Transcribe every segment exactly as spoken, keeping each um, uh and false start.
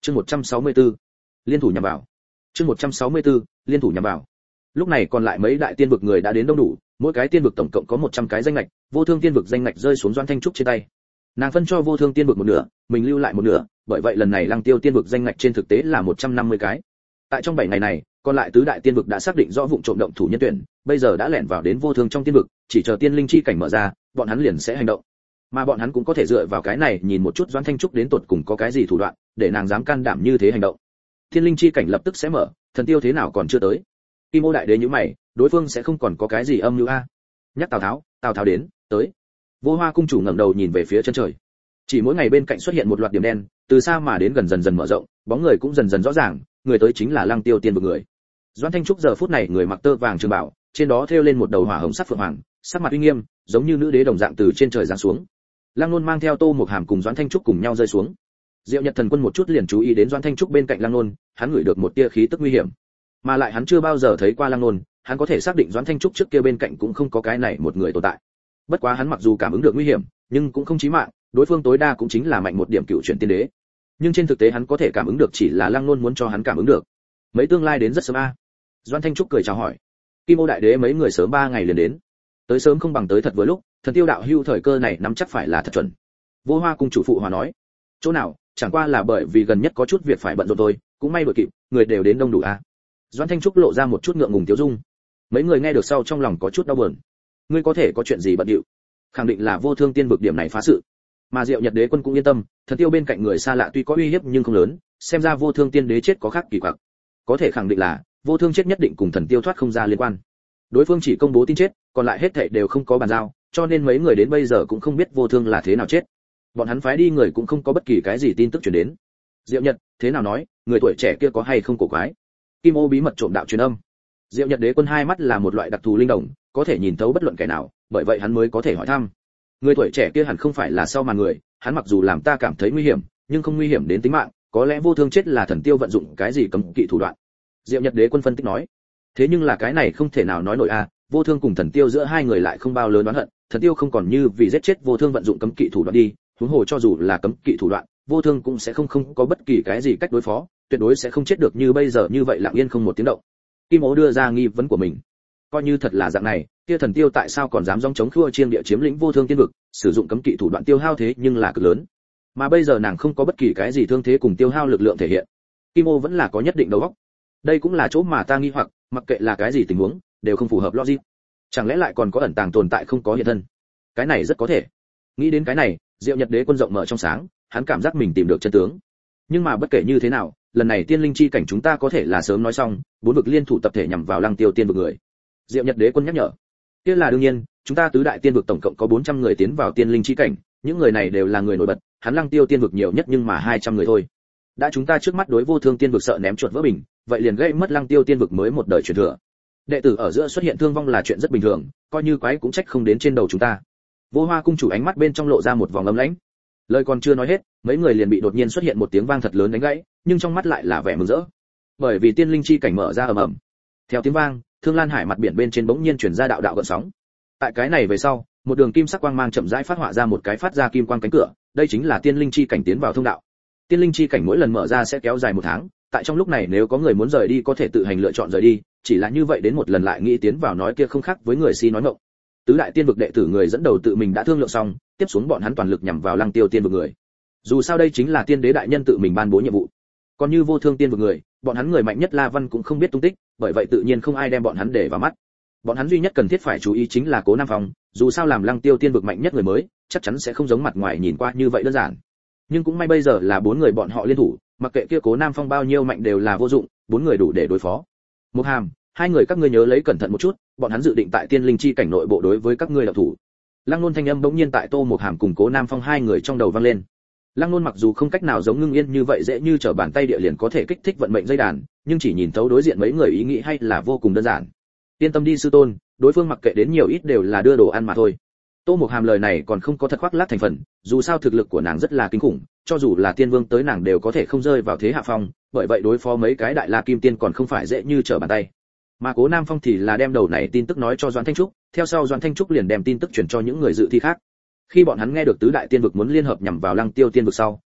Chương một trăm sáu mươi tư, liên thủ nhằm vào. Chương một trăm sáu mươi tư, liên thủ nhằm vào. Lúc này còn lại mấy đại tiên vực người đã đến đông đủ, mỗi cái tiên vực tổng cộng có một trăm cái danh ngạch, vô thương tiên vực danh ngạch rơi xuống Doãn Thanh Trúc trên tay. Nàng phân cho vô thương tiên vực một nửa, mình lưu lại một nửa, bởi vậy lần này Lăng Tiêu tiên vực danh ngạch trên thực tế là một trăm năm mươi cái. Tại trong bảy ngày này, còn lại tứ đại tiên vực đã xác định rõ vụ trộm động thủ nhân tuyển, bây giờ đã lẻn vào đến vô thương trong tiên vực, chỉ chờ tiên linh chi cảnh mở ra, bọn hắn liền sẽ hành động. Mà bọn hắn cũng có thể dựa vào cái này nhìn một chút Doãn Thanh Trúc đến tột cùng có cái gì thủ đoạn, để nàng dám can đảm như thế hành động. Tiên linh chi cảnh lập tức sẽ mở, thần tiêu thế nào còn chưa tới. Kim Ô đại đế nhíu mày, đối phương sẽ không còn có cái gì âm mưu a. Nhắc Tào Tháo, Tào Tháo đến, tới. Vô Hoa cung chủ ngẩng đầu nhìn về phía chân trời. Chỉ mỗi ngày bên cạnh xuất hiện một loạt điểm đen, từ xa mà đến gần dần dần mở rộng, bóng người cũng dần dần rõ ràng, người tới chính là Lăng Tiêu tiên vực người. Doãn Thanh Trúc giờ phút này người mặc tơ vàng trường bào, trên đó thêu lên một đầu hỏa hồng sắc phượng hoàng, sắc mặt uy nghiêm, giống như nữ đế đồng dạng từ trên trời giáng xuống. Lăng Nôn mang theo Tô Mục Hàm cùng Doãn Thanh Trúc cùng nhau rơi xuống. Diệu Nhật Thần Quân một chút liền chú ý đến Doãn Thanh Trúc bên cạnh Lăng Nôn, hắn ngửi được một tia khí tức nguy hiểm. Mà lại hắn chưa bao giờ thấy qua Lăng Nôn, hắn có thể xác định Doãn Thanh Trúc trước kia bên cạnh cũng không có cái này một người tồn tại. Bất quá hắn mặc dù cảm ứng được nguy hiểm, nhưng cũng không chí mạng, đối phương tối đa cũng chính là mạnh một điểm cựu chuyển tiên đế. Nhưng trên thực tế hắn có thể cảm ứng được chỉ là Lăng Nôn muốn cho hắn cảm ứng được. Mấy tương lai đến rất sớm a. À. Doãn Thanh Trúc cười chào hỏi. Kim Ô đại đế mấy người sớm ba ngày liền đến. Tới sớm không bằng tới thật vừa lúc, thần tiêu đạo hưu thời cơ này nắm chắc phải là thật chuẩn. Vô Hoa cung chủ phụ hòa nói. Chỗ nào, chẳng qua là bởi vì gần nhất có chút việc phải bận rộn thôi, cũng may đuổi kịp, người đều đến đông đủ a. À. Doãn Thanh Trúc lộ ra một chút ngượng ngùng tiêu dung. Mấy người nghe được sau trong lòng có chút đau buồn. Ngươi có thể có chuyện gì bận điệu? Khẳng định là vô thương tiên vực điểm này phá sự. Mà Diệu Nhật đế quân cũng yên tâm, thần tiêu bên cạnh người xa lạ tuy có uy hiếp nhưng không lớn, xem ra vô thương tiên đế chết có khác kỳ quặc. Có thể khẳng định là vô thương chết nhất định cùng thần tiêu thoát không ra liên quan. Đối phương chỉ công bố tin chết, còn lại hết thảy đều không có bàn giao, cho nên mấy người đến bây giờ cũng không biết vô thương là thế nào chết. Bọn hắn phái đi người cũng không có bất kỳ cái gì tin tức truyền đến. Diệu Nhật, thế nào nói, người tuổi trẻ kia có hay không cổ quái? Kim Ô bí mật trộm đạo truyền âm. Diệu Nhật đế quân hai mắt là một loại đặc thù linh đồng, có thể nhìn thấu bất luận kẻ nào, bởi vậy hắn mới có thể hỏi thăm. Người tuổi trẻ kia hẳn không phải là sau màn người, hắn mặc dù làm ta cảm thấy nguy hiểm, nhưng không nguy hiểm đến tính mạng, có lẽ vô thương chết là thần tiêu vận dụng cái gì cấm kỵ thủ đoạn. Diệu Nhật đế quân phân tích nói. Thế nhưng là cái này không thể nào nói nổi a, à, vô thương cùng thần tiêu giữa hai người lại không bao lớn oán hận, thần tiêu không còn như vì giết chết vô thương vận dụng cấm kỵ thủ đoạn đi, huống hồ cho dù là cấm kỵ thủ đoạn, vô thương cũng sẽ không không có bất kỳ cái gì cách đối phó, tuyệt đối sẽ không chết được như bây giờ như vậy lặng yên không một tiếng động. Kim Ô đưa ra nghi vấn của mình. Coi như thật là dạng này, kia thần tiêu tại sao còn dám dòng chống khua chiêng địa chiếm lĩnh vô thương tiên vực, sử dụng cấm kỵ thủ đoạn tiêu hao thế nhưng là cực lớn. Mà bây giờ nàng không có bất kỳ cái gì thương thế cùng tiêu hao lực lượng thể hiện. Kim Ô vẫn là có nhất định đầu óc. Đây cũng là chỗ mà ta nghi hoặc, mặc kệ là cái gì tình huống, đều không phù hợp logic. Chẳng lẽ lại còn có ẩn tàng tồn tại không có hiện thân? Cái này rất có thể. Nghĩ đến cái này, Diệu Nhật đế quân rộng mở trong sáng, hắn cảm giác mình tìm được chân tướng. Nhưng mà bất kể như thế nào, lần này tiên linh chi cảnh chúng ta có thể là sớm nói xong, bốn vực liên thủ tập thể nhằm vào Lăng Tiêu tiên vực người. Diệu Nhật đế quân nhắc nhở. Kia là đương nhiên, chúng ta tứ đại tiên vực tổng cộng có bốn trăm người tiến vào tiên linh chi cảnh, những người này đều là người nổi bật, hắn Lăng Tiêu tiên vực nhiều nhất nhưng mà hai trăm người thôi. Đã chúng ta trước mắt đối vô thương tiên vực sợ ném chuột vỡ bình, vậy liền gây mất Lăng Tiêu tiên vực mới một đời truyền thừa. Đệ tử ở giữa xuất hiện thương vong là chuyện rất bình thường, coi như quái cũng trách không đến trên đầu chúng ta. Vô Hoa cung chủ ánh mắt bên trong lộ ra một vòng ấm lãnh. Lời còn chưa nói hết, mấy người liền bị đột nhiên xuất hiện một tiếng vang thật lớn đánh gãy, nhưng trong mắt lại là vẻ mừng rỡ. Bởi vì tiên linh chi cảnh mở ra ầm ầm. Theo tiếng vang, Thương Lan Hải mặt biển bên trên bỗng nhiên truyền ra đạo đạo gợn sóng. Tại cái này về sau, một đường kim sắc quang mang chậm rãi phát họa ra một cái phát ra kim quang cánh cửa, đây chính là tiên linh chi cảnh tiến vào thông đạo. Tiên linh chi cảnh mỗi lần mở ra sẽ kéo dài một tháng, tại trong lúc này nếu có người muốn rời đi có thể tự hành lựa chọn rời đi, chỉ là như vậy đến một lần lại nghĩ tiến vào nói kia không khác với người si nói ngọng. Tứ đại tiên vực đệ tử người dẫn đầu tự mình đã thương lượng xong, tiếp xuống bọn hắn toàn lực nhằm vào Lăng Tiêu tiên vực người. Dù sao đây chính là tiên đế đại nhân tự mình ban bố nhiệm vụ. Còn như vô thương tiên vực người, bọn hắn người mạnh nhất La Văn cũng không biết tung tích, bởi vậy tự nhiên không ai đem bọn hắn để vào mắt. Bọn hắn duy nhất cần thiết phải chú ý chính là Cố Nam Phong, dù sao làm Lăng Tiêu tiên vực mạnh nhất người mới, chắc chắn sẽ không giống mặt ngoài nhìn qua như vậy đơn giản. Nhưng cũng may bây giờ là bốn người bọn họ liên thủ, mặc kệ kia Cố Nam Phong bao nhiêu mạnh đều là vô dụng, bốn người đủ để đối phó. Mục Hàm, hai người các ngươi nhớ lấy cẩn thận một chút, bọn hắn dự định tại tiên linh chi cảnh nội bộ đối với các ngươi động thủ. Lăng Nôn thanh âm bỗng nhiên tại Tô Mục Hàm cùng Cố Nam Phong hai người trong đầu vang lên. Lăng Nôn mặc dù không cách nào giống Ngưng Yên như vậy dễ như trở bàn tay địa liền có thể kích thích vận mệnh dây đàn, nhưng chỉ nhìn thấu đối diện mấy người ý nghĩ hay là vô cùng đơn giản. Yên tâm đi sư tôn, đối phương mặc kệ đến nhiều ít đều là đưa đồ ăn mà thôi. Tô Mục Hàm lời này còn không có thật khoác lác thành phần, dù sao thực lực của nàng rất là kinh khủng, cho dù là tiên vương tới nàng đều có thể không rơi vào thế hạ phong, bởi vậy đối phó mấy cái đại la kim tiên còn không phải dễ như trở bàn tay. Mà Cố Nam Phong thì là đem đầu này tin tức nói cho Doãn Thanh Trúc, theo sau Doãn Thanh Trúc liền đem tin tức truyền cho những người dự thi khác. Khi bọn hắn nghe được tứ đại tiên vực muốn liên hợp nhằm vào Lăng Tiêu tiên vực sau,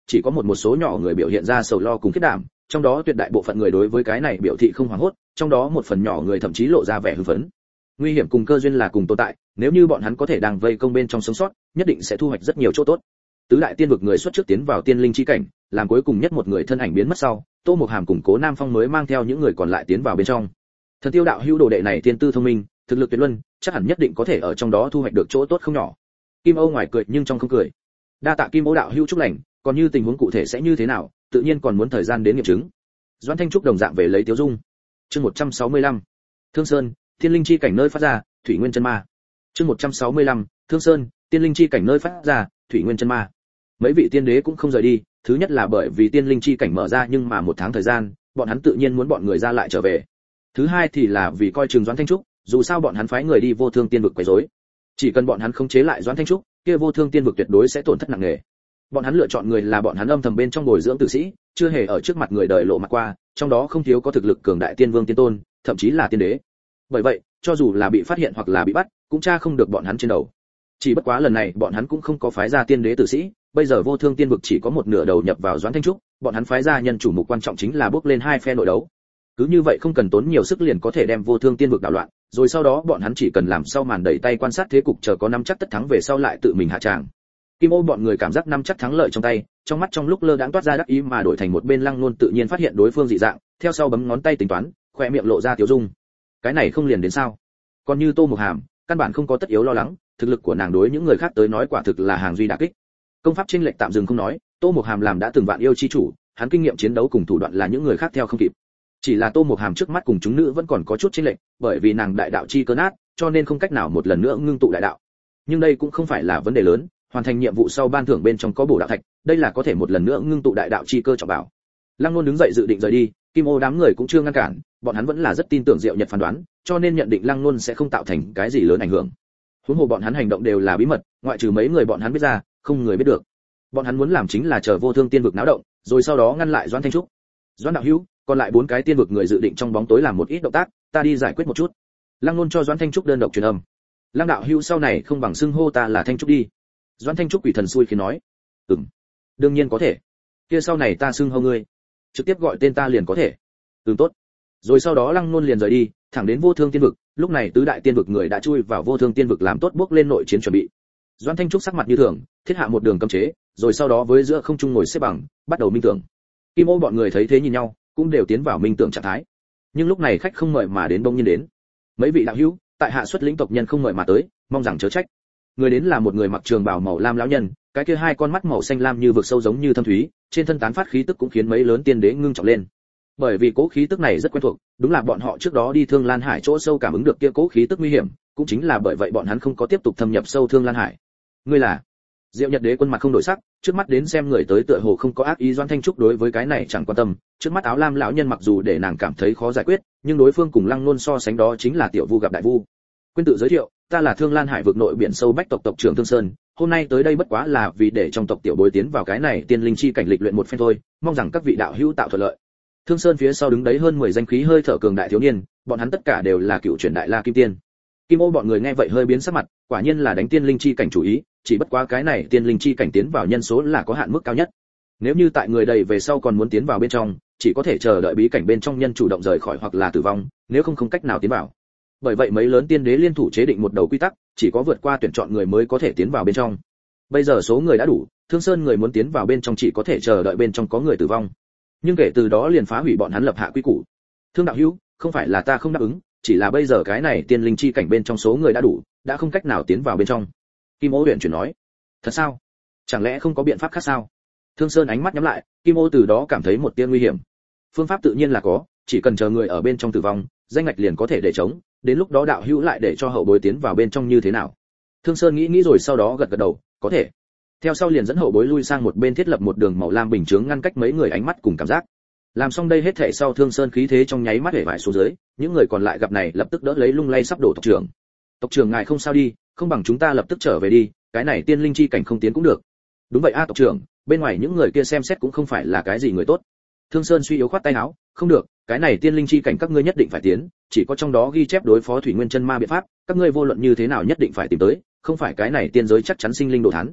chỉ có một một số nhỏ người biểu hiện ra sầu lo cùng khiếp đảm, trong đó tuyệt đại bộ phận người đối với cái này biểu thị không hoảng hốt, trong đó một phần nhỏ người thậm chí lộ ra vẻ hưng phấn. Nguy hiểm cùng cơ duyên là cùng tồn tại, nếu như bọn hắn có thể đang vây công bên trong sống sót, nhất định sẽ thu hoạch rất nhiều chỗ tốt. Tứ đại tiên vực người xuất trước tiến vào tiên linh chi cảnh, làm cuối cùng nhất một người thân ảnh biến mất sau, Tô Mộc Hàm cùng Cố Nam Phong mới mang theo những người còn lại tiến vào bên trong. Thần Tiêu đạo hữu đồ đệ này tiên tư thông minh, thực lực tuyệt luân, chắc hẳn nhất định có thể ở trong đó thu hoạch được chỗ tốt không nhỏ. Kim Âu ngoài cười nhưng trong không cười. Đa tạ Kim Âu đạo hữu chúc lành, còn như tình huống cụ thể sẽ như thế nào, tự nhiên còn muốn thời gian đến nghiệm chứng. Doãn Thanh Trúc đồng dạng về lấy Tiếu Dung. Chương một trăm sáu mươi lăm. Thương Sơn, tiên linh chi cảnh nơi phát ra, thủy nguyên chân ma. Chương một trăm sáu mươi lăm. Thương Sơn, tiên linh chi cảnh nơi phát ra, thủy nguyên chân ma. Mấy vị tiên đế cũng không rời đi, thứ nhất là bởi vì tiên linh chi cảnh mở ra nhưng mà một tháng thời gian, bọn hắn tự nhiên muốn bọn người ra lại trở về. Thứ hai thì là vì coi chừng Doãn Thanh Trúc, dù sao bọn hắn phái người đi vô thương tiên vực quấy rối. Chỉ cần bọn hắn không chế lại Doãn Thanh Trúc, kia vô thương tiên vực tuyệt đối sẽ tổn thất nặng nề. Bọn hắn lựa chọn người là bọn hắn âm thầm bên trong bồi dưỡng tử sĩ, chưa hề ở trước mặt người đời lộ mặt qua, trong đó không thiếu có thực lực cường đại tiên vương tiên tôn, thậm chí là tiên đế. Bởi vậy, cho dù là bị phát hiện hoặc là bị bắt, cũng tra không được bọn hắn trên đầu. Chỉ bất quá lần này bọn hắn cũng không có phái ra tiên đế tử sĩ, bây giờ vô thương tiên vực chỉ có một nửa đầu nhập vào Doãn Thanh Trúc, bọn hắn phái ra nhân chủ mục quan trọng chính là bước lên hai phe nội đấu. Cứ như vậy không cần tốn nhiều sức liền có thể đem vô thương tiên vực đảo loạn, rồi sau đó bọn hắn chỉ cần làm sau màn đẩy tay quan sát thế cục, chờ có nắm chắc tất thắng về sau lại tự mình hạ tràng. Kim Ô bọn người cảm giác nắm chắc thắng lợi trong tay, trong mắt trong lúc lơ đãng toát ra đắc ý mà đổi thành một bên Lăng Nôn tự nhiên phát hiện đối phương dị dạng, theo sau bấm ngón tay tính toán, khóe miệng lộ ra tiểu dung. Cái này không liền đến sao? Còn như Tô Mộc Hàm, căn bản không có tất yếu lo lắng, thực lực của nàng đối những người khác tới nói quả thực là hàng duy đả kích. Công pháp chênh lệch tạm dừng không nói, Tô Mộc Hàm làm đã từng vạn yêu chi chủ, hắn kinh nghiệm chiến đấu cùng thủ đoạn là những người khác theo không kịp. Chỉ là Tô Mộc Hàm trước mắt cùng chúng nữ vẫn còn có chút chênh lệch, bởi vì nàng đại đạo chi cơ nát, cho nên không cách nào một lần nữa ngưng tụ đại đạo. Nhưng đây cũng không phải là vấn đề lớn, hoàn thành nhiệm vụ sau ban thưởng bên trong có bổ đạo thạch, đây là có thể một lần nữa ngưng tụ đại đạo chi cơ trọng bảo. Lăng Nôn đứng dậy dự định rời đi, Kim Ô đám người cũng chưa ngăn cản, bọn hắn vẫn là rất tin tưởng Diệu Nhật phán đoán, cho nên nhận định Lăng Nôn sẽ không tạo thành cái gì lớn ảnh hưởng. Huống hồ bọn hắn hành động đều là bí mật, ngoại trừ mấy người bọn hắn biết ra, không người biết được. Bọn hắn muốn làm chính là chờ vô thương tiên vực náo động, rồi sau đó ngăn lại Doãn Thanh Trúc. Doãn đạo hữu, còn lại bốn cái tiên vực người dự định trong bóng tối làm một ít động tác, ta đi giải quyết một chút. Lăng Nôn cho Doãn Thanh Trúc đơn độc truyền âm. Lăng đạo hữu sau này không bằng xưng hô ta là Thanh Trúc đi. Doãn Thanh Trúc quỷ thần xui khiến nói. Ừm, đương nhiên có thể. Kia sau này ta xưng hô ngươi, trực tiếp gọi tên ta liền có thể. Ừm tốt. Rồi sau đó Lăng Nôn liền rời đi, thẳng đến vô thương tiên vực. Lúc này tứ đại tiên vực người đã chui vào vô thương tiên vực làm tốt bước lên nội chiến chuẩn bị. Doãn Thanh Trúc sắc mặt như thường, thiết hạ một đường cấm chế, rồi sau đó với giữa không trung ngồi xếp bằng, bắt đầu minh tưởng. Kim Ô bọn người thấy thế nhìn nhau, cũng đều tiến vào minh tưởng trạng thái. Nhưng lúc này khách không mời mà đến bỗng nhiên đến. Mấy vị đạo hữu, tại hạ xuất lĩnh tộc nhân không mời mà tới, mong rằng chớ trách. Người đến là một người mặc trường bào màu lam lão nhân, cái kia hai con mắt màu xanh lam như vực sâu giống như thâm thúy, trên thân tán phát khí tức cũng khiến mấy lớn tiên đế ngưng trọng lên. Bởi vì cố khí tức này rất quen thuộc, đúng là bọn họ trước đó đi Thương Lan Hải chỗ sâu cảm ứng được kia cố khí tức nguy hiểm, cũng chính là bởi vậy bọn hắn không có tiếp tục thâm nhập sâu Thương Lan Hải. Ngươi là? Diệu Nhật Đế quân mặt không đổi sắc, trước mắt đến xem người tới tựa hồ không có ác ý. Doãn Thanh Trúc đối với cái này chẳng quan tâm, trước mắt áo lam lão nhân mặc dù để nàng cảm thấy khó giải quyết, nhưng đối phương cùng Lăng Nôn so sánh đó chính là tiểu vu gặp đại vu. Quyên tự giới thiệu, ta là Thương Lan Hải vực nội biển sâu bách tộc tộc trưởng Thương Sơn, hôm nay tới đây bất quá là vì để trong tộc tiểu bối tiến vào cái này tiên linh chi cảnh lịch luyện một phen thôi, mong rằng các vị đạo hữu tạo thuận lợi. Thương Sơn phía sau đứng đấy hơn mười danh khí hơi thở cường đại thiếu niên, bọn hắn tất cả đều là cựu truyền đại la kim tiên. Kim Ô bọn người nghe vậy hơi biến sắc mặt, quả nhiên là đánh tiên linh chi cảnh chủ ý, chỉ bất quá cái này tiên linh chi cảnh tiến vào nhân số là có hạn mức cao nhất. Nếu như tại người đầy về sau còn muốn tiến vào bên trong, chỉ có thể chờ đợi bí cảnh bên trong nhân chủ động rời khỏi hoặc là tử vong, nếu không không cách nào tiến vào. Bởi vậy mấy lớn tiên đế liên thủ chế định một đầu quy tắc, chỉ có vượt qua tuyển chọn người mới có thể tiến vào bên trong. Bây giờ số người đã đủ, Thương Sơn người muốn tiến vào bên trong chỉ có thể chờ đợi bên trong có người tử vong. Nhưng kể từ đó liền phá hủy bọn hắn lập hạ quy củ. Thương đạo hữu, không phải là ta không đáp ứng, chỉ là bây giờ cái này tiên linh chi cảnh bên trong số người đã đủ, đã không cách nào tiến vào bên trong. Kim Ô huyền chuyển nói. Thật sao? Chẳng lẽ không có biện pháp khác sao? Thương Sơn ánh mắt nhắm lại, Kim Ô từ đó cảm thấy một tia nguy hiểm. Phương pháp tự nhiên là có, chỉ cần chờ người ở bên trong tử vong, danh ngạch liền có thể để trống, đến lúc đó đạo hữu lại để cho hậu bối tiến vào bên trong như thế nào? Thương Sơn nghĩ nghĩ rồi sau đó gật gật đầu, có thể. Theo sau liền dẫn hậu bối lui sang một bên thiết lập một đường màu lam bình chướng ngăn cách mấy người ánh mắt cùng cảm giác. Làm xong đây hết thảy sau Thương Sơn khí thế trong nháy mắt hể vải xuống dưới, những người còn lại gặp này lập tức đỡ lấy lung lay sắp đổ tộc trưởng. Tộc trưởng ngài không sao đi, không bằng chúng ta lập tức trở về đi, cái này tiên linh chi cảnh không tiến cũng được. Đúng vậy a tộc trưởng, bên ngoài những người kia xem xét cũng không phải là cái gì người tốt. Thương Sơn suy yếu khoát tay áo, không được, cái này tiên linh chi cảnh các ngươi nhất định phải tiến, chỉ có trong đó ghi chép đối phó thủy nguyên chân ma biện pháp, các ngươi vô luận như thế nào nhất định phải tìm tới, không phải cái này tiên giới chắc chắn sinh linh đồ thán.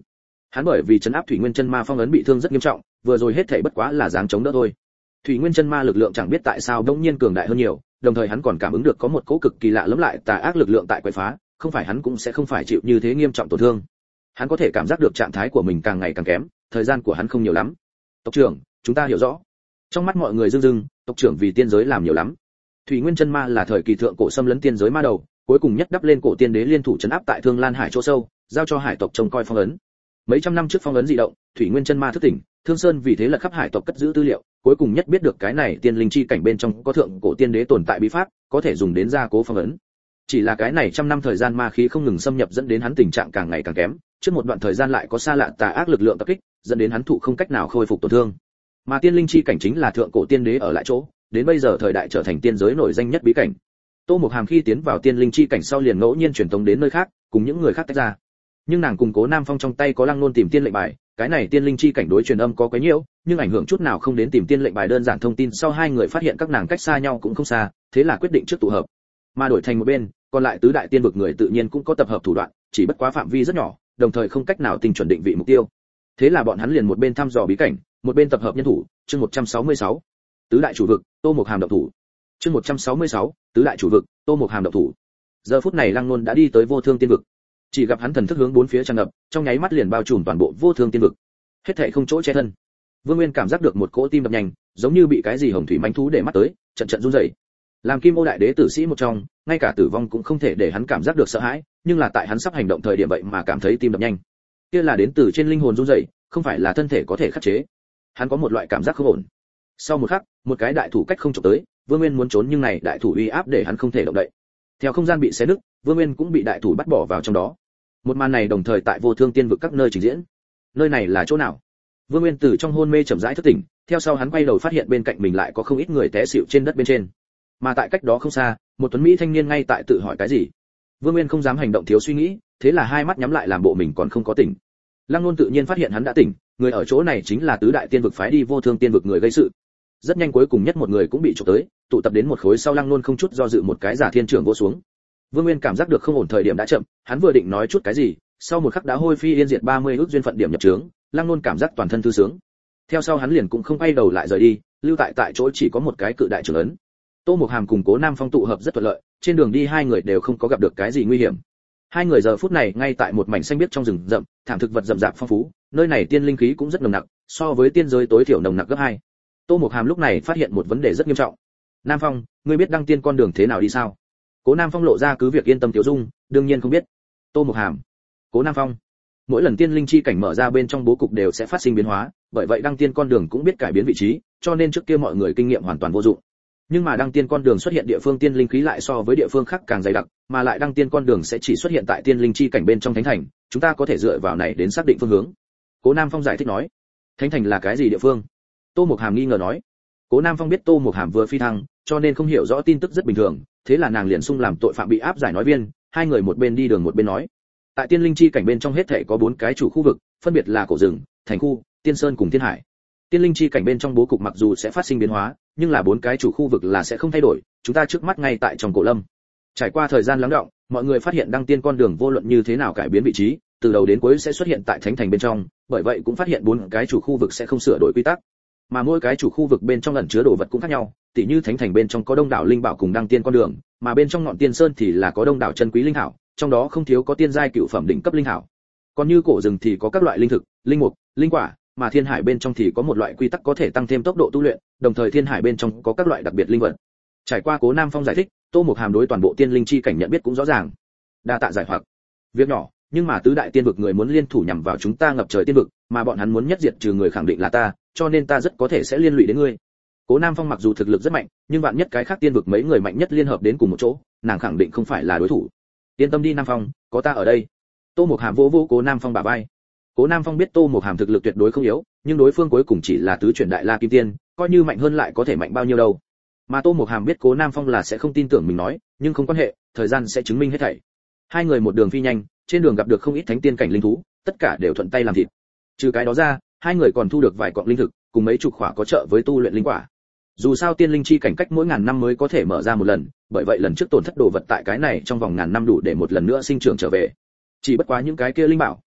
Hắn bởi vì trấn áp thủy nguyên chân ma phong ấn bị thương rất nghiêm trọng, vừa rồi hết thảy bất quá là dáng chống đỡ thôi. Thủy nguyên chân ma lực lượng chẳng biết tại sao đột nhiên cường đại hơn nhiều, đồng thời hắn còn cảm ứng được có một cỗ cực kỳ lạ lẫm lại tà ác lực lượng tại quậy phá, không phải hắn cũng sẽ không phải chịu như thế nghiêm trọng tổn thương. Hắn có thể cảm giác được trạng thái của mình càng ngày càng kém, thời gian của hắn không nhiều lắm. Tộc trưởng, chúng ta hiểu rõ. Trong mắt mọi người rưng rưng, tộc trưởng vì tiên giới làm nhiều lắm. Thủy nguyên chân ma là thời kỳ thượng cổ xâm lấn tiên giới ma đầu, cuối cùng nhất đắp lên cổ tiên đế liên thủ trấn áp tại Thương Lan Hải chỗ sâu, giao cho hải tộc trông coi phong ấn. Mấy trăm năm trước phong ấn dị động, Thủy nguyên chân ma thức tỉnh, Thương Sơn vì thế lật khắp hải tộc cất giữ tư liệu, cuối cùng nhất biết được cái này tiên linh chi cảnh bên trong có thượng cổ tiên đế tồn tại bí pháp, có thể dùng đến gia cố phong ấn. Chỉ là cái này trăm năm thời gian ma khí không ngừng xâm nhập dẫn đến hắn tình trạng càng ngày càng kém, trước một đoạn thời gian lại có xa lạ tà ác lực lượng tập kích, dẫn đến hắn thụ không cách nào khôi phục tổn thương. Mà tiên linh chi cảnh chính là thượng cổ tiên đế ở lại chỗ, đến bây giờ thời đại trở thành tiên giới nổi danh nhất bí cảnh. Tô Mục Hàm khi tiến vào tiên linh chi cảnh sau liền ngẫu nhiên truyền tống đến nơi khác, cùng những người khác tách ra. Nhưng nàng cùng Cố Nam Phong trong tay có Lăng Nôn tìm tiên lệnh bài, cái này tiên linh chi cảnh đối truyền âm có quấy nhiễu, nhưng ảnh hưởng chút nào không đến tìm tiên lệnh bài đơn giản thông tin, sau hai người phát hiện các nàng cách xa nhau cũng không xa, thế là quyết định trước tụ hợp. Mà đổi thành một bên, còn lại tứ đại tiên vực người tự nhiên cũng có tập hợp thủ đoạn, chỉ bất quá phạm vi rất nhỏ, đồng thời không cách nào tinh chuẩn định vị mục tiêu. Thế là bọn hắn liền một bên thăm dò bí cảnh, một bên tập hợp nhân thủ, chương một trăm sáu mươi sáu. Tứ đại chủ vực, Tô Mục Hàm động thủ. Chương một trăm sáu mươi sáu, tứ đại chủ vực, Tô Mục Hàm động thủ. Giờ phút này Lăng Nôn đã đi tới Vô Thương Tiên vực. Chỉ gặp hắn thần thức hướng bốn phía tràn ngập, trong nháy mắt liền bao trùm toàn bộ Vô Thương Tiên vực. Hết thảy không chỗ che thân. Vương Nguyên cảm giác được một cỗ tim đập nhanh, giống như bị cái gì hồng thủy mãnh thú để mắt tới, trận trận run rẩy. Làm Kim Ô đại đế tử sĩ một trong, ngay cả tử vong cũng không thể để hắn cảm giác được sợ hãi, nhưng là tại hắn sắp hành động thời điểm vậy mà cảm thấy tim đập nhanh. Kia là đến từ trên linh hồn run rẩy, không phải là thân thể có thể khắc chế. Hắn có một loại cảm giác không ổn. Sau một khắc, một cái đại thủ cách không chụp tới, Vương Nguyên muốn trốn nhưng này đại thủ uy áp để hắn không thể động đậy. Theo không gian bị xé nứt, Vương Nguyên cũng bị đại thủ bắt bỏ vào trong đó. Một màn này đồng thời tại Vô Thương Tiên vực các nơi trình diễn. Nơi này là chỗ nào? Vương Nguyên từ trong hôn mê chậm rãi thức tỉnh, theo sau hắn quay đầu phát hiện bên cạnh mình lại có không ít người té xỉu trên đất bên trên. Mà tại cách đó không xa, một tuấn mỹ thanh niên ngay tại tự hỏi cái gì. Vương Nguyên không dám hành động thiếu suy nghĩ, thế là hai mắt nhắm lại làm bộ mình còn không có tỉnh. Lăng Nôn tự nhiên phát hiện hắn đã tỉnh, người ở chỗ này chính là tứ đại tiên vực phái đi Vô Thương Tiên vực người gây sự. Rất nhanh cuối cùng nhất một người cũng bị chụp tới, tụ tập đến một khối sau Lăng Nôn không chút do dự một cái giả thiên trưởng vô xuống. Vương Nguyên cảm giác được không ổn thời điểm đã chậm, hắn vừa định nói chút cái gì, sau một khắc đã hôi phi yên diệt ba mươi ước duyên phận điểm nhập trướng, Lăng Nôn cảm giác toàn thân thư sướng. Theo sau hắn liền cũng không quay đầu lại rời đi, lưu tại tại chỗ chỉ có một cái cự đại trưởng ấn. Tô Mục Hàm cùng Cố Nam Phong tụ hợp rất thuận lợi, trên đường đi hai người đều không có gặp được cái gì nguy hiểm. Hai người giờ phút này ngay tại một mảnh xanh biếc trong rừng rậm, thảm thực vật rậm rạp phong phú, nơi này tiên linh khí cũng rất nồng nặc, so với tiên giới tối thiểu nồng nặc gấp hai. Tô Mục Hàm lúc này phát hiện một vấn đề rất nghiêm trọng. Nam Phong, ngươi biết đăng tiên con đường thế nào đi sao? Cố Nam Phong lộ ra cứ việc yên tâm tiểu dung, đương nhiên không biết. Tô Mục Hàm, Cố Nam Phong, mỗi lần tiên linh chi cảnh mở ra bên trong bố cục đều sẽ phát sinh biến hóa, bởi vậy đăng tiên con đường cũng biết cải biến vị trí, cho nên trước kia mọi người kinh nghiệm hoàn toàn vô dụng. Nhưng mà đăng tiên con đường xuất hiện địa phương tiên linh khí lại so với địa phương khác càng dày đặc, mà lại đăng tiên con đường sẽ chỉ xuất hiện tại tiên linh chi cảnh bên trong thánh thành, chúng ta có thể dựa vào này đến xác định phương hướng. Cố Nam Phong giải thích nói. Thánh thành là cái gì địa phương? Tô Mục Hàm nghi ngờ nói. Cố Nam Phong biết Tô Mục Hàm vừa phi thăng, cho nên không hiểu rõ tin tức rất bình thường, thế là nàng liền xung làm tội phạm bị áp giải nói viên, hai người một bên đi đường một bên nói. Tại tiên linh chi cảnh bên trong hết thảy có bốn cái chủ khu vực, phân biệt là cổ rừng, thành khu, tiên sơn cùng thiên hải. Tiên linh chi cảnh bên trong bố cục mặc dù sẽ phát sinh biến hóa, nhưng là bốn cái chủ khu vực là sẽ không thay đổi, chúng ta trước mắt ngay tại trong cổ lâm. Trải qua thời gian lắng đọng, mọi người phát hiện đăng tiên con đường vô luận như thế nào cải biến vị trí, từ đầu đến cuối sẽ xuất hiện tại thánh thành bên trong, bởi vậy cũng phát hiện bốn cái chủ khu vực sẽ không sửa đổi quy tắc. Mà mỗi cái chủ khu vực bên trong ẩn chứa đồ vật cũng khác nhau, tỉ như thánh thành bên trong có đông đảo linh bảo cùng đăng tiên con đường, mà bên trong ngọn tiên sơn thì là có đông đảo chân quý linh hảo, trong đó không thiếu có tiên giai cựu phẩm đỉnh cấp linh hảo. Còn như cổ rừng thì có các loại linh thực, linh mục, linh quả, mà thiên hải bên trong thì có một loại quy tắc có thể tăng thêm tốc độ tu luyện, đồng thời thiên hải bên trong có các loại đặc biệt linh vật. Trải qua Cố Nam Phong giải thích, Tô Mục Hàm đối toàn bộ tiên linh chi cảnh nhận biết cũng rõ ràng. Đa tạ giải hoặc. Việc nhỏ, nhưng mà tứ đại tiên vực người muốn liên thủ nhằm vào chúng ta ngập trời tiên vực, mà bọn hắn muốn nhất diệt trừ người khẳng định là ta, cho nên ta rất có thể sẽ liên lụy đến ngươi. Cố Nam Phong mặc dù thực lực rất mạnh, nhưng vạn nhất cái khác tiên vực mấy người mạnh nhất liên hợp đến cùng một chỗ, nàng khẳng định không phải là đối thủ. Yên tâm đi Nam Phong, có ta ở đây. Tô Mục Hàm vỗ vỗ Cố Nam Phong bả vai. Cố Nam Phong biết Tô Mục Hàm thực lực tuyệt đối không yếu, nhưng đối phương cuối cùng chỉ là tứ chuyển đại la kim tiên, coi như mạnh hơn lại có thể mạnh bao nhiêu đâu. Mà Tô Mục Hàm biết Cố Nam Phong là sẽ không tin tưởng mình nói, nhưng không quan hệ, thời gian sẽ chứng minh hết thảy. Hai người một đường phi nhanh, trên đường gặp được không ít thánh tiên cảnh linh thú, tất cả đều thuận tay làm thịt. Trừ cái đó ra, hai người còn thu được vài quặng linh thực, cùng mấy chục khỏa có trợ với tu luyện linh quả. Dù sao tiên linh chi cảnh cách mỗi ngàn năm mới có thể mở ra một lần, bởi vậy lần trước tổn thất đồ vật tại cái này trong vòng ngàn năm đủ để một lần nữa sinh trưởng trở về. Chỉ bất quá những cái kia linh bảo,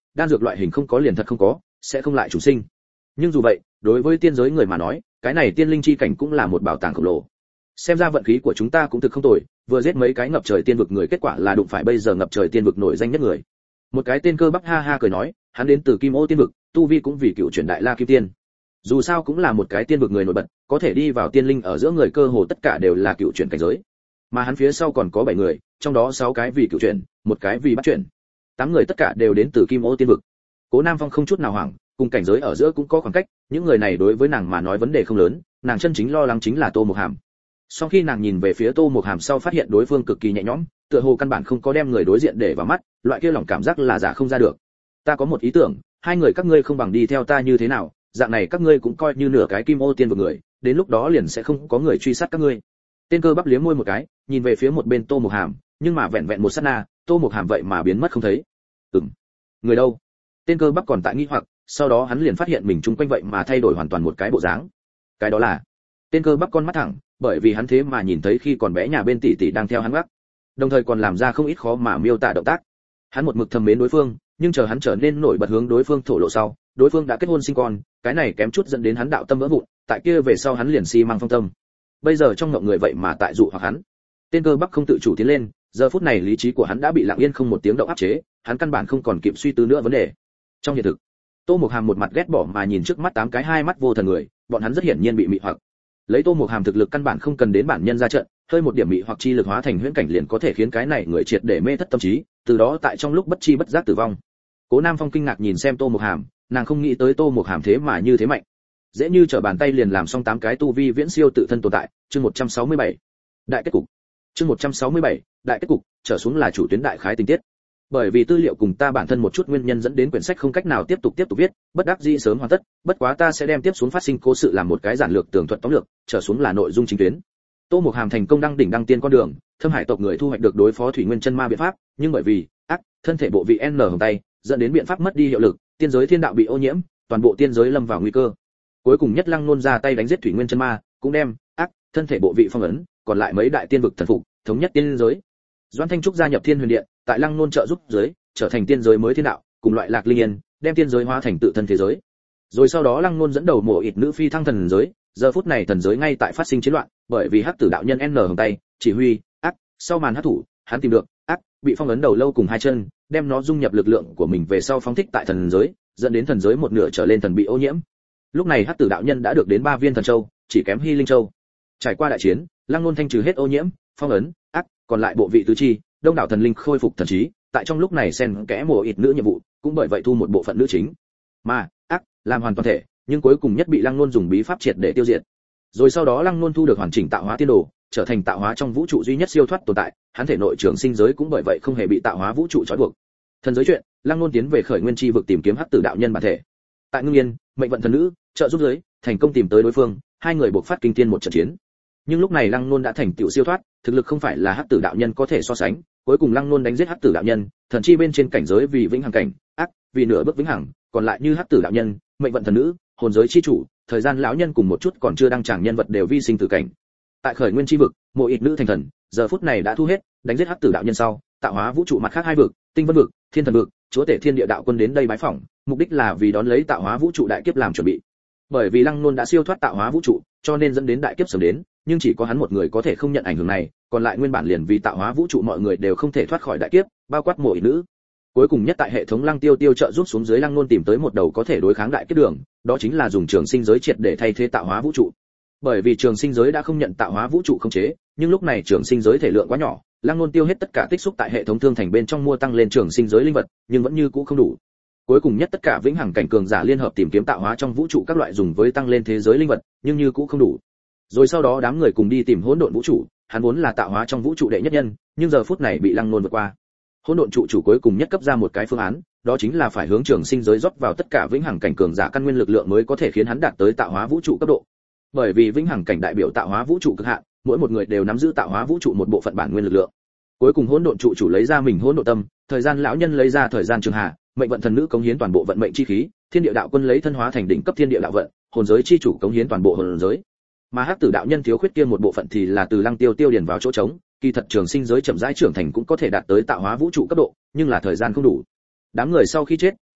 đan dược loại hình không có liền thật không có, sẽ không lại chủ sinh. Nhưng dù vậy, đối với tiên giới người mà nói, cái này tiên linh chi cảnh cũng là một bảo tàng khổng lồ. Xem ra vận khí của chúng ta cũng thực không tồi, vừa giết mấy cái ngập trời tiên vực người, kết quả là đụng phải bây giờ ngập trời tiên vực nổi danh nhất người. Một cái tên Cơ Bắp ha ha cười nói, hắn đến từ Kim Ô tiên vực, tu vi cũng vì cựu chuyển đại la kim tiên. Dù sao cũng là một cái tiên vực người nổi bật, có thể đi vào tiên linh ở giữa người cơ hồ tất cả đều là cựu chuyển cảnh giới. Mà hắn phía sau còn có bảy người, trong đó sáu cái vì cựu chuyển, một cái vì bắt chuyển. Tám người tất cả đều đến từ Kim Ô tiên vực. Cố Nam Phong không chút nào hoảng, cùng cảnh giới ở giữa cũng có khoảng cách, những người này đối với nàng mà nói vấn đề không lớn, nàng chân chính lo lắng chính là Tô Mộc Hàm. Sau khi nàng nhìn về phía Tô Mộc Hàm sau phát hiện đối phương cực kỳ nhẹ nhõm, tựa hồ căn bản không có đem người đối diện để vào mắt, loại kia lòng cảm giác là giả không ra được. Ta có một ý tưởng, hai người các ngươi không bằng đi theo ta như thế nào, dạng này các ngươi cũng coi như nửa cái Kim Ô tiên vực người, đến lúc đó liền sẽ không có người truy sát các ngươi. Tên Cơ Bắp liếm môi một cái, nhìn về phía một bên Tô Mộc Hàm, nhưng mà vẹn vẹn một sát na, Tô Mộc Hàm vậy mà biến mất không thấy. Ừm, người đâu? Tên Cơ Bắp còn tại nghi hoặc, sau đó hắn liền phát hiện mình chung quanh vậy mà thay đổi hoàn toàn một cái bộ dáng. Cái đó là... Tên Cơ Bắp con mắt thẳng, bởi vì hắn thế mà nhìn thấy khi còn bé nhà bên tỷ tỷ đang theo hắn gác, đồng thời còn làm ra không ít khó mà miêu tả động tác. Hắn một mực thầm mến đối phương, nhưng chờ hắn trở nên nổi bật hướng đối phương thổ lộ sau, đối phương đã kết hôn sinh con, cái này kém chút dẫn đến hắn đạo tâm vỡ vụn, tại kia về sau hắn liền si mang phong tâm. Bây giờ trong ngộng người vậy mà tại dụ hoặc hắn. Tên Cơ Bắp không tự chủ tiến lên, giờ phút này lý trí của hắn đã bị lặng yên không một tiếng động áp chế, hắn căn bản không còn kịp suy tư nữa vấn đề. Trong hiện thực, Tô Mộc Hàm một mặt ghét bỏ mà nhìn trước mắt tám cái hai mắt vô thần người, bọn hắn rất hiển nhiên bị mị hoặc. Lấy Tô Mộc Hàm thực lực căn bản không cần đến bản nhân ra trận, hơi một điểm mị hoặc chi lực hóa thành huyễn cảnh liền có thể khiến cái này người triệt để mê thất tâm trí, từ đó tại trong lúc bất chi bất giác tử vong. Cố Nam Phong kinh ngạc nhìn xem Tô Mộc Hàm, nàng không nghĩ tới Tô Mộc Hàm thế mà như thế mạnh, dễ như trở bàn tay liền làm xong tám cái tu vi viễn siêu tự thân tồn tại. Chương một trăm sáu mươi bảy, đại kết cục. Chương một trăm sáu mươi bảy, đại kết cục, trở xuống là chủ tuyến đại khái tình tiết. Bởi vì tư liệu cùng ta bản thân một chút nguyên nhân dẫn đến quyển sách không cách nào tiếp tục tiếp tục viết, bất đắc dĩ sớm hoàn tất, bất quá ta sẽ đem tiếp xuống phát sinh cố sự làm một cái giản lược tường thuật tóm lược, trở xuống là nội dung chính tuyến. Tô Mộc Hàm thành công đăng đỉnh đăng tiên con đường, Thâm Hải tộc người thu hoạch được đối phó thủy nguyên chân ma biện pháp, nhưng bởi vì ác thân thể bộ vị N hồng tay, dẫn đến biện pháp mất đi hiệu lực, tiên giới thiên đạo bị ô nhiễm, toàn bộ tiên giới lâm vào nguy cơ. Cuối cùng nhất Lăng Nôn ra tay đánh giết thủy nguyên chân ma, cũng đem ác thân thể bộ vị phong ấn, còn lại mấy đại tiên vực thần phục, thống nhất tiên giới. Doãn Thanh Trúc gia nhập Thiên Huyền Điện, tại Lăng Nôn trợ giúp dưới, trở thành tiên giới mới thiên đạo, cùng loại Lạc Linh Yên, đem tiên giới hóa thành tự thân thế giới. Rồi sau đó Lăng Nôn dẫn đầu mộ ịt nữ phi thăng thần giới, giờ phút này thần giới ngay tại phát sinh chiến loạn, bởi vì Hắc Tử đạo nhân N hồng tay, chỉ huy ác, sau màn hắc thủ, hắn tìm được ác, bị phong ấn đầu lâu cùng hai chân, đem nó dung nhập lực lượng của mình về sau phóng thích tại thần giới, dẫn đến thần giới một nửa trở lên thần bị ô nhiễm. Lúc này Hắc Tử đạo nhân đã được đến ba viên thần châu, chỉ kém Hy Linh châu. Trải qua đại chiến, Lăng Nôn thanh trừ hết ô nhiễm, phong ấn, ác, còn lại bộ vị tứ chi, đông đảo thần linh khôi phục thần trí, tại trong lúc này xen kẽ mộ ịt nữ nhiệm vụ, cũng bởi vậy thu một bộ phận nữ chính. Mà ác làm hoàn toàn thể, nhưng cuối cùng nhất bị Lăng Nôn dùng bí pháp triệt để tiêu diệt. Rồi sau đó Lăng Nôn thu được hoàn chỉnh tạo hóa tiên đồ, trở thành tạo hóa trong vũ trụ duy nhất siêu thoát tồn tại, hắn thể nội trường sinh giới cũng bởi vậy không hề bị tạo hóa vũ trụ trói buộc. Thần giới chuyện, Lăng Nôn tiến về khởi nguyên chi vực tìm kiếm Hắc Tử đạo nhân bản thể. Tại Ngưng Yên, mệnh vận thần nữ trợ giúp giới, thành công tìm tới đối phương, hai người buộc phát kinh thiên một trận chiến. Nhưng lúc này Lăng Nôn đã thành tựu siêu thoát, thực lực không phải là Hắc Tử đạo nhân có thể so sánh, cuối cùng Lăng Nôn đánh giết Hắc Tử đạo nhân, thần chi bên trên cảnh giới vì vĩnh hằng cảnh, ác, vì nửa bước vĩnh hằng, còn lại như Hắc Tử đạo nhân, mệnh vận thần nữ, hồn giới chi chủ, thời gian lão nhân cùng một chút còn chưa đăng tràng nhân vật đều vi sinh tử cảnh. Tại khởi nguyên chi vực, mộ ịt nữ thành thần, giờ phút này đã thu hết, đánh giết Hắc Tử đạo nhân sau, tạo hóa vũ trụ mặt khác hai vực, tinh vân vực, thiên thần vực, chúa tể thiên địa đạo quân đến đây bái phỏng, mục đích là vì đón lấy tạo hóa vũ trụ đại kiếp làm chuẩn bị. Bởi vì Lăng Nôn đã siêu thoát tạo hóa vũ trụ, cho nên dẫn đến đại kiếp sớm đến, nhưng chỉ có hắn một người có thể không nhận ảnh hưởng này, còn lại nguyên bản liền vì tạo hóa vũ trụ mọi người đều không thể thoát khỏi đại kiếp, bao quát mộ ịt nữ. Cuối cùng nhất tại hệ thống Lăng Tiêu Tiêu trợ giúp xuống dưới, Lăng Nôn tìm tới một đầu có thể đối kháng đại kiếp đường, đó chính là dùng trường sinh giới triệt để thay thế tạo hóa vũ trụ. Bởi vì trường sinh giới đã không nhận tạo hóa vũ trụ khống chế, nhưng lúc này trường sinh giới thể lượng quá nhỏ, Lăng Nôn tiêu hết tất cả tích xúc tại hệ thống thương thành bên trong mua tăng lên trường sinh giới linh vật, nhưng vẫn như cũ không đủ. Cuối cùng nhất tất cả vĩnh hằng cảnh cường giả liên hợp tìm kiếm tạo hóa trong vũ trụ các loại dùng với tăng lên thế giới linh vật, nhưng như cũ không đủ. Rồi sau đó đám người cùng đi tìm hỗn độn vũ trụ, hắn vốn là tạo hóa trong vũ trụ đệ nhất nhân, nhưng giờ phút này bị Lăng Nôn vượt qua. Hỗn độn trụ chủ cuối cùng nhất cấp ra một cái phương án, đó chính là phải hướng trường sinh giới rót vào tất cả vĩnh hằng cảnh cường giả căn nguyên lực lượng mới có thể khiến hắn đạt tới tạo hóa vũ trụ cấp độ. Bởi vì vĩnh hằng cảnh đại biểu tạo hóa vũ trụ cực hạn, mỗi một người đều nắm giữ tạo hóa vũ trụ một bộ phận bản nguyên lực lượng. Cuối cùng hỗn độn trụ chủ lấy ra mình hỗn độn tâm, thời gian lão nhân lấy ra thời gian trường hà, mệnh vận thần nữ cống hiến toàn bộ vận mệnh chi khí, thiên địa đạo quân lấy thân hóa thành đỉnh cấp thiên địa đạo vận, hồn giới chi chủ cống hiến toàn bộ hồn giới. Mà Hắc Tử đạo nhân thiếu khuyết kia một bộ phận thì là từ Lăng Tiêu Tiêu điền vào chỗ trống, kỳ thật trường sinh giới chậm rãi trưởng thành cũng có thể đạt tới tạo hóa vũ trụ cấp độ, nhưng là thời gian không đủ. Đám người sau khi chết,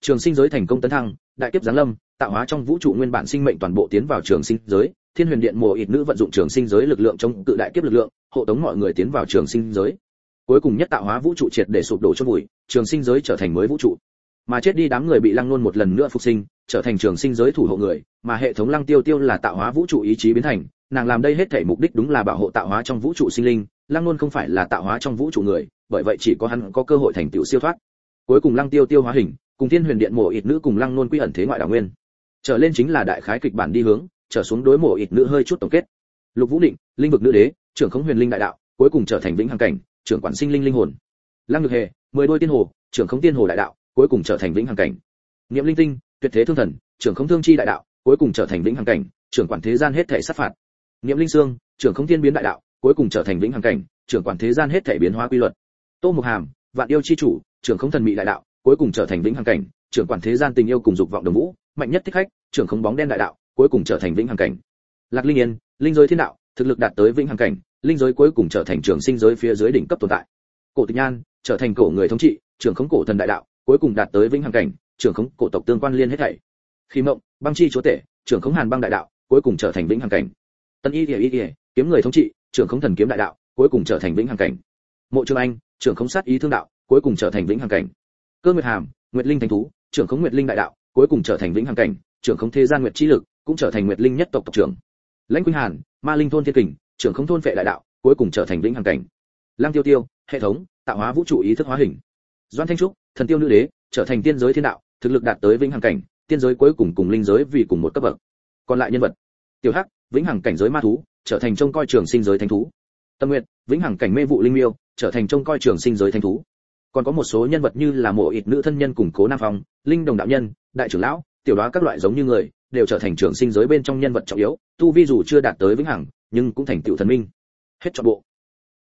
trường sinh giới thành công tấn thăng, đại kiếp giáng lâm, tạo hóa trong vũ trụ nguyên bản sinh mệnh toàn bộ tiến vào trường sinh giới, Thiên Huyền Điện mùa ịt nữ vận dụng trường sinh giới lực lượng chống cự đại kiếp lực lượng, hộ tống mọi người tiến vào trường sinh giới. Cuối cùng nhất tạo hóa vũ trụ triệt để sụp đổ chôn vùi, trường sinh giới trở thành mới vũ trụ. Mà chết đi đám người bị Lăng Nôn một lần nữa phục sinh, trở thành trường sinh giới thủ hộ người, mà hệ thống Lăng Tiêu Tiêu là tạo hóa vũ trụ ý chí biến thành, nàng làm đây hết thảy mục đích đúng là bảo hộ tạo hóa trong vũ trụ sinh linh, Lăng Nôn không phải là tạo hóa trong vũ trụ người, bởi vậy chỉ có hắn có cơ hội thành tựu siêu thoát. Cuối cùng Lăng Tiêu Tiêu hóa hình, cùng Thiên Huyền Điện mùa ịt nữ cùng Lăng Nôn quy ẩn thế ngoại đảo nguyên. Trở lên chính là đại khái kịch bản đi hướng, trở xuống đối mùa ịt nữ hơi chút tổng kết. Lục Vũ Định, linh vực nữ đế, trưởng khống huyền linh đại đạo, cuối cùng trở thành vĩnh hằng cảnh, trưởng quản sinh linh linh hồn. Lăng Nhược Hề, mười đôi tiên hồ, trưởng khống tiên hồ đại đạo, cuối cùng trở thành vĩnh hằng cảnh. Niệm Linh Tinh, tuyệt thế thương thần, trưởng khống thương chi đại đạo, cuối cùng trở thành vĩnh hằng cảnh, trưởng quản thế gian hết thảy sát phạt. Niệm Linh Xương, trưởng khống thiên biến đại đạo, cuối cùng trở thành vĩnh hằng cảnh, trưởng quản thế gian hết thảy biến hóa quy luật. Tô Mục Hàm, vạn yêu chi chủ, trưởng khống thần mị đại đạo, cuối cùng trở thành vĩnh hằng cảnh, trưởng quản thế gian tình yêu cùng dục vọng đồng vũ, mạnh nhất thích khách, trưởng khống bóng đen đại đạo, cuối cùng trở thành vĩnh hằng cảnh. Lạc Linh Yên, linh giới thiên đạo, thực lực đạt tới vĩnh hằng cảnh, linh giới cuối cùng trở thành trường sinh giới phía dưới đỉnh cấp tồn tại. Cổ Tịch Nhan, trở thành cổ người thống trị, trưởng khống cổ thần đại đạo, cuối cùng đạt tới vĩnh hằng cảnh, trưởng khống cổ tộc tương quan liên hết thảy. Khí Mộng, băng chi chúa tể, trưởng khống hàn băng đại đạo, cuối cùng trở thành vĩnh hằng cảnh. Tân Y Y Y, kiếm người thống trị, trưởng khống thần kiếm đại đạo, cuối cùng trở thành vĩnh hằng cảnh. Mộ Trường Anh, trưởng khống sát ý thương đạo, cuối cùng trở thành vĩnh hằng cảnh. Cơ Nguyệt Hàm, Nguyệt Linh thánh thú, trưởng khống Nguyệt Linh đại đạo, cuối cùng trở thành vĩnh hằng cảnh, trưởng khống thế gian nguyệt chi lực, cũng trở thành Nguyệt Linh nhất tộc tộc trưởng. Lãnh Quỳnh Hàn, Ma Linh thôn thiên kình, trưởng khống thôn phệ đại đạo, cuối cùng trở thành vĩnh hằng cảnh. Lăng Tiêu Tiêu, hệ thống, tạo hóa vũ trụ ý thức hóa hình. Doan Thanh Trúc, thần tiêu nữ đế, trở thành tiên giới thiên đạo, thực lực đạt tới vĩnh hằng cảnh, tiên giới cuối cùng cùng linh giới vì cùng một cấp bậc. Còn lại nhân vật: Tiểu Hắc, vĩnh hằng cảnh giới ma thú, trở thành trông coi trường sinh giới thánh thú. Tâm Nguyệt, vĩnh hằng cảnh mê vụ linh miêu, trở thành trông coi trường sinh giới thánh thú. Còn có một số nhân vật như là mộ ịt nữ thân nhân cùng Cố Nam Phong, linh đồng đạo nhân, đại trưởng lão, tiểu đoá các loại giống như người, đều trở thành trường sinh giới bên trong nhân vật trọng yếu, tu vi dù chưa đạt tới vĩnh hằng, nhưng cũng thành tựu thần minh. Hết trọn bộ.